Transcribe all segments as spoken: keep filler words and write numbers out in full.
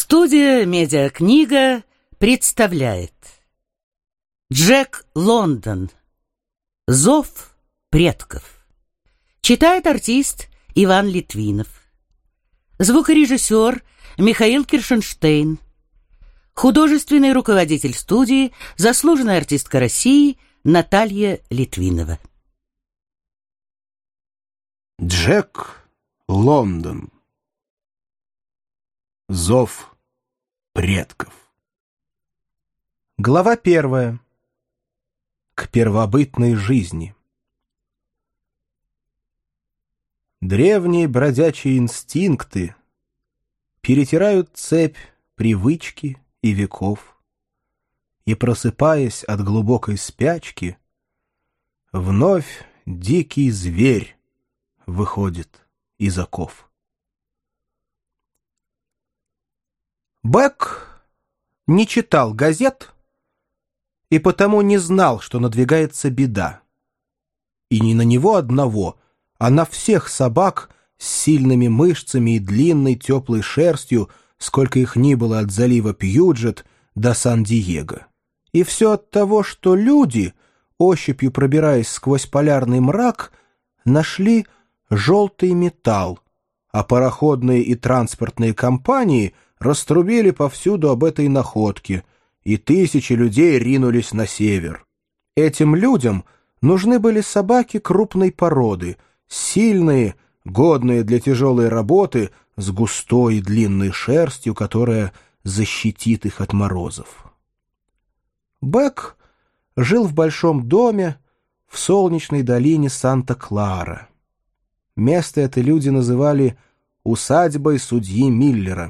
Студия «Медиакнига» представляет Джек Лондон. Зов предков. Читает артист Иван Литвинов. Звукорежиссер Михаил Киршенштейн. Художественный руководитель студии, заслуженная артистка России Наталья Литвинова. Джек Лондон. Зов предков. Глава первая. К первобытной жизни. Древние бродячие инстинкты перетирают цепь привычки и веков, и, просыпаясь от глубокой спячки, вновь дикий зверь выходит из оков. Бэк не читал газет и потому не знал, что надвигается беда. И не на него одного, а на всех собак с сильными мышцами и длинной теплой шерстью, сколько их ни было от залива Пьюджет до Сан-Диего. И все от того, что люди, ощупью пробираясь сквозь полярный мрак, нашли желтый металл, а пароходные и транспортные компании раструбили повсюду об этой находке, и тысячи людей ринулись на север. Этим людям нужны были собаки крупной породы, сильные, годные для тяжелой работы, с густой и длинной шерстью, которая защитит их от морозов. Бэк жил в большом доме в солнечной долине Санта-Клара. Место это люди называли усадьбой судьи Миллера.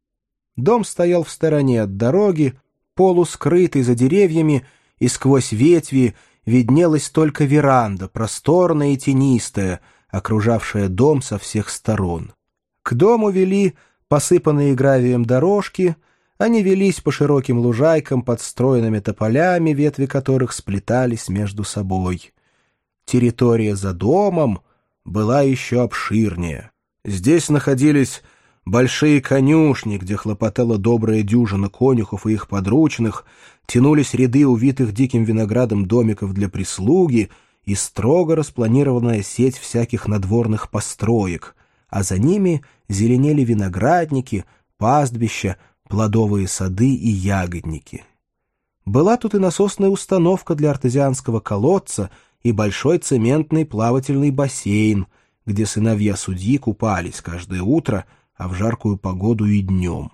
Дом стоял в стороне от дороги, полускрытый за деревьями, и сквозь ветви виднелась только веранда, просторная и тенистая, окружавшая дом со всех сторон. К дому вели посыпанные гравием дорожки, они велись по широким лужайкам под стройными тополями, ветви которых сплетались между собой. Территория за домом была еще обширнее. Здесь находились большие конюшни, где хлопотала добрая дюжина конюхов и их подручных, тянулись ряды увитых диким виноградом домиков для прислуги и строго распланированная сеть всяких надворных построек, а за ними зеленели виноградники, пастбища, плодовые сады и ягодники. Была тут и насосная установка для артезианского колодца и большой цементный плавательный бассейн, где сыновья судьи купались каждое утро, а в жаркую погоду и днем.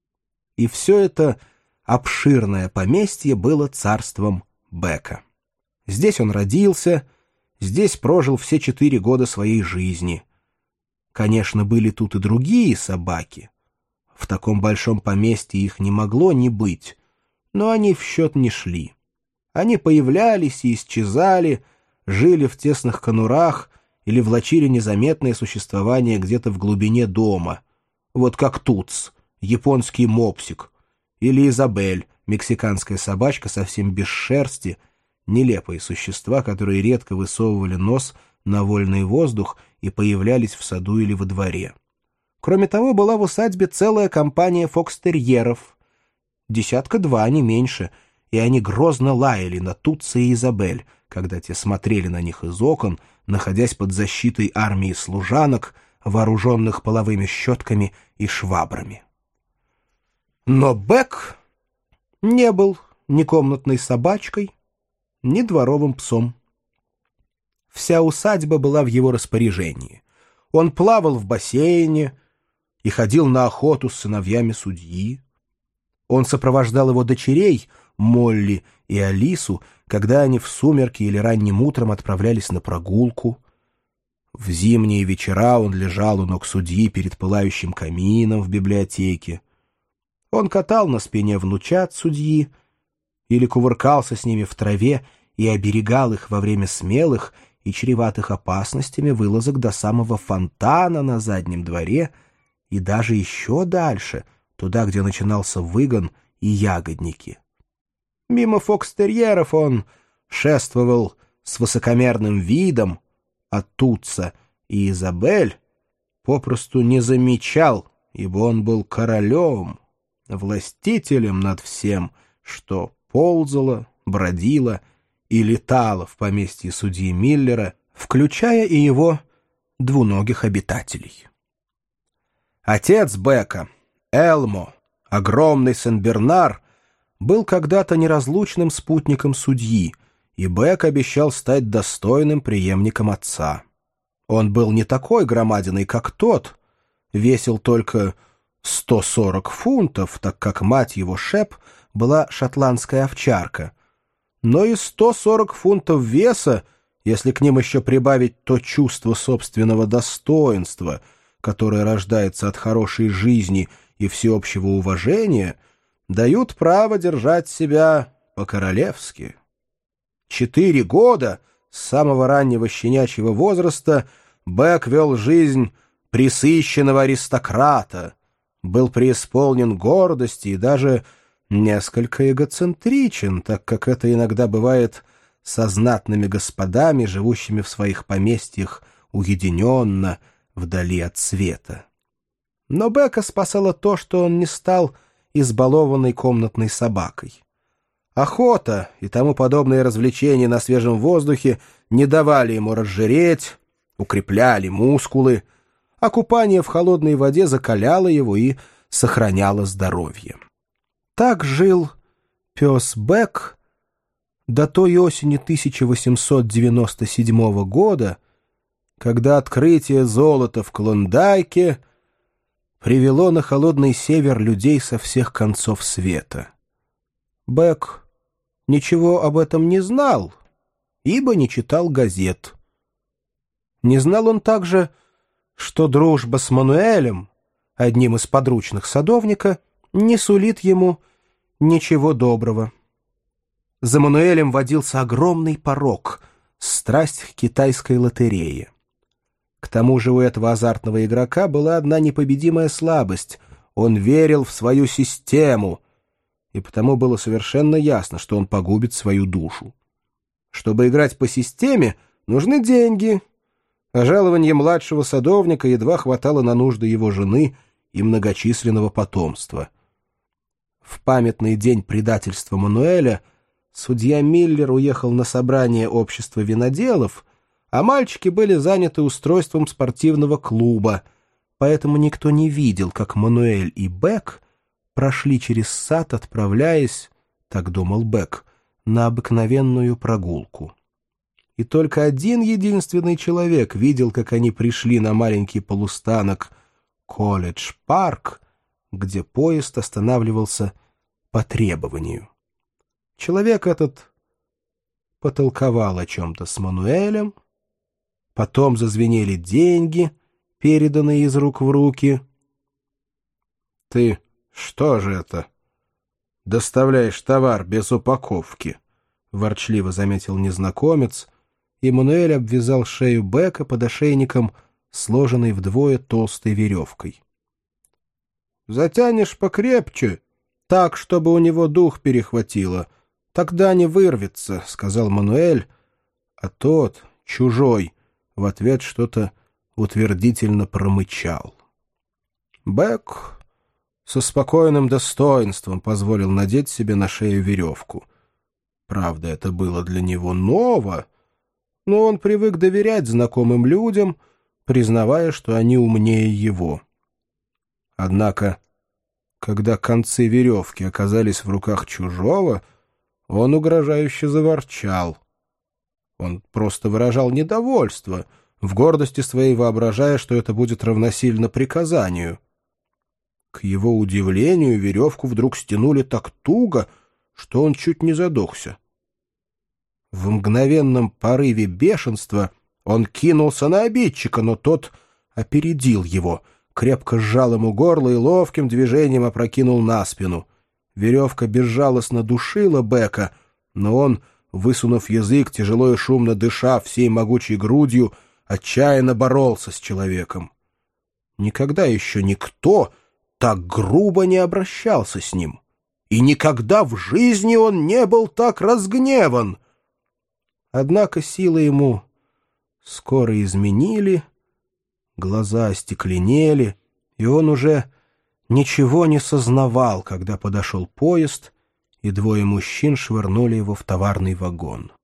И все это обширное поместье было царством Бэка. Здесь он родился, здесь прожил все четыре года своей жизни. Конечно, были тут и другие собаки. В таком большом поместье их не могло не быть, но они в счет не шли. Они появлялись и исчезали, жили в тесных конурах или влачили незаметное существование где-то в глубине дома, вот как Туц, японский мопсик, или Изабель, мексиканская собачка совсем без шерсти, нелепые существа, которые редко высовывали нос на вольный воздух и появлялись в саду или во дворе. Кроме того, была в усадьбе целая компания фокстерьеров, десятка-два, не меньше, и они грозно лаяли на Тутса и Изабель, когда те смотрели на них из окон, находясь под защитой армии служанок, вооруженных половыми щетками и швабрами. Но Бэк не был ни комнатной собачкой, ни дворовым псом. Вся усадьба была в его распоряжении. Он плавал в бассейне и ходил на охоту с сыновьями судьи. Он сопровождал его дочерей, Молли и Алису, когда они в сумерки или ранним утром отправлялись на прогулку. В зимние вечера он лежал у ног судьи перед пылающим камином в библиотеке. Он катал на спине внучат судьи или кувыркался с ними в траве и оберегал их во время смелых и чреватых опасностями вылазок до самого фонтана на заднем дворе и даже еще дальше, туда, где начинался выгон и ягодники. Мимо фокстерьеров он шествовал с высокомерным видом, а Тутса и Изабель попросту не замечал, ибо он был королем, властителем над всем, что ползало, бродило и летало в поместье судьи Миллера, включая и его двуногих обитателей. Отец Бека, Элмо, огромный Сен-Бернар, был когда-то неразлучным спутником судьи, и Бек обещал стать достойным преемником отца. Он был не такой громадиной, как тот, весил только сто сорок фунтов, так как мать его, Шеп, была шотландская овчарка. Но и сто сорок фунтов веса, если к ним еще прибавить то чувство собственного достоинства, которое рождается от хорошей жизни и всеобщего уважения, дают право держать себя по-королевски. Четыре года с самого раннего щенячьего возраста Бек вел жизнь пресыщенного аристократа, был преисполнен гордости и даже несколько эгоцентричен, так как это иногда бывает со знатными господами, живущими в своих поместьях уединенно, вдали от света. Но Бека спасало то, что он не стал избалованной комнатной собакой. Охота и тому подобные развлечения на свежем воздухе не давали ему разжиреть, укрепляли мускулы, а купание в холодной воде закаляло его и сохраняло здоровье. Так жил пес Бек до той осени тысяча восемьсот девяносто седьмого года, когда открытие золота в Клондайке привело на холодный север людей со всех концов света. Бек ничего об этом не знал, ибо не читал газет. Не знал он также, что дружба с Мануэлем, одним из подручных садовника, не сулит ему ничего доброго. За Мануэлем водился огромный порок — страсть к китайской лотерее. К тому же у этого азартного игрока была одна непобедимая слабость — он верил в свою систему, и потому было совершенно ясно, что он погубит свою душу. Чтобы играть по системе, нужны деньги, а жалование младшего садовника едва хватало на нужды его жены и многочисленного потомства. В памятный день предательства Мануэля судья Миллер уехал на собрание общества виноделов, а мальчики были заняты устройством спортивного клуба, поэтому никто не видел, как Мануэль и Бек прошли через сад, отправляясь, так думал Бек, на обыкновенную прогулку. И только один единственный человек видел, как они пришли на маленький полустанок Колледж-парк, где поезд останавливался по требованию. Человек этот потолковал о чем-то с Мануэлем, потом зазвенели деньги, переданные из рук в руки. — Ты что же это? Доставляешь товар без упаковки? — ворчливо заметил незнакомец, и Мануэль обвязал шею Бека под ошейником, сложенной вдвое толстой веревкой. — Затянешь покрепче, так, чтобы у него дух перехватило. Тогда не вырвется, — сказал Мануэль, а тот, чужой, в ответ что-то утвердительно промычал. Бек со спокойным достоинством позволил надеть себе на шею веревку. Правда, это было для него ново, но он привык доверять знакомым людям, признавая, что они умнее его. Однако, когда концы веревки оказались в руках чужого, он угрожающе заворчал. Он просто выражал недовольство, в гордости своей воображая, что это будет равносильно приказанию. К его удивлению, веревку вдруг стянули так туго, что он чуть не задохся. В мгновенном порыве бешенства он кинулся на обидчика, но тот опередил его, крепко сжал ему горло и ловким движением опрокинул на спину. Веревка безжалостно душила Бека, но он, высунув язык, тяжело и шумно дыша всей могучей грудью, отчаянно боролся с человеком. Никогда еще никто так грубо не обращался с ним, и никогда в жизни он не был так разгневан. Однако силы ему скоро изменили, глаза остекленели, и он уже ничего не сознавал, когда подошел поезд, и двое мужчин швырнули его в товарный вагон.